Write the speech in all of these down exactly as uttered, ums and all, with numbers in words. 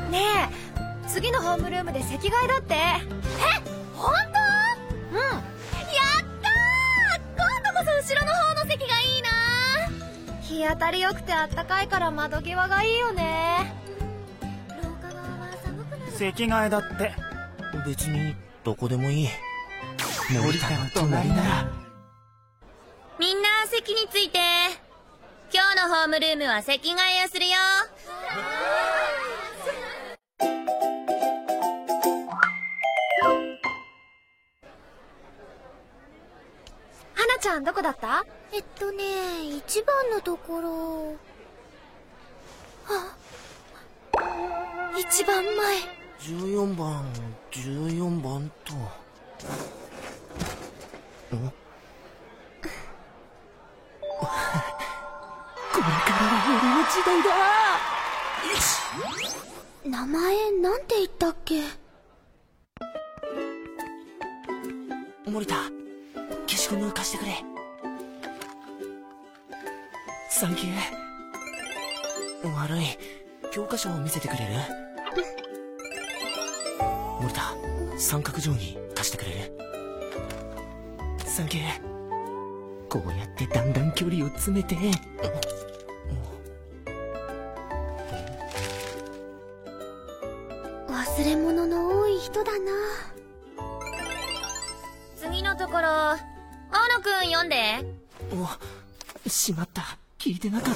ねえ、次のホームルームで席替えだって。え、本当？うん。やったー！今度こそ後ろの方の席がいいな。日当たり良くてあったかいから窓際がいいよね。廊下側は寒くなる。 席替えだって。 別にどこでもいい。森田の隣なら。 みんな席について。今日のホームルームは席替えをするよ。 花ちゃんどこだった？ えっとね、一番のところ。あ、一番前。 じゅうよんばん、じゅうよんばんと。ん？これからは俺の時代だ。よし。 名前なんて言ったっけ？ 森田、消しゴム貸してくれ。サンキュー。悪い、教科書を見せてくれる？森田、三角定規貸してくれる？サンキュー。こうやってだんだん距離を詰めて。 忘れ物の多い人だな。 次のところ、大野くん読んで。 お、しまった。聞いてなかった。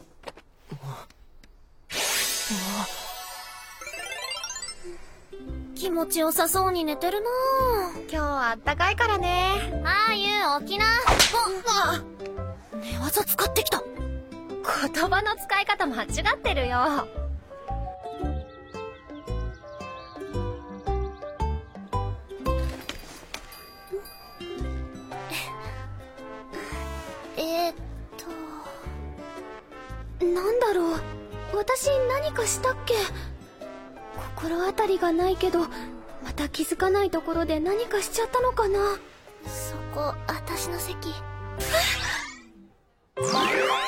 気持ちよさそうに寝てるな。 今日はあったかいからね。 ああいう起きな。 寝技使ってきた。 言葉の使い方間違ってるよ。 えーっと、なんだろう。私何かしたっけ？心当たりがないけど、また気づかないところで何かしちゃったのかな。そこ、私の席。